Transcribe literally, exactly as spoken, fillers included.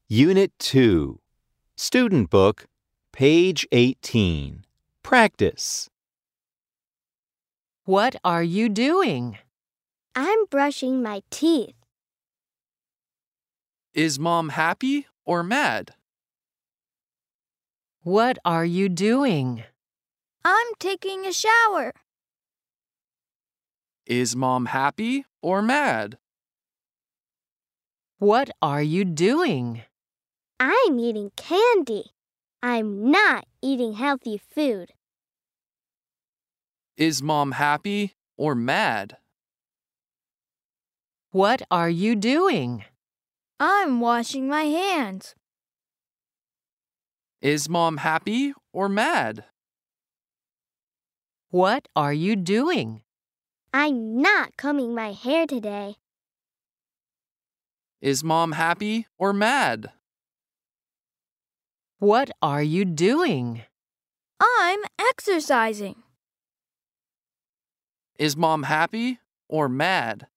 Unit two, Student Book, page eighteen. Practice. What are you doing? I'm brushing my teeth. Is Mom happy or mad? What are you doing? I'm taking a shower. Is Mom happy or mad? What are you doing? I'm eating candy. I'm not eating healthy food. Is Mom happy or mad? What are you doing? I'm washing my hands. Is Mom happy or mad? What are you doing? I'm not combing my hair today. Is Mom happy or mad? What are you doing? I'm exercising. Is Mom happy or mad?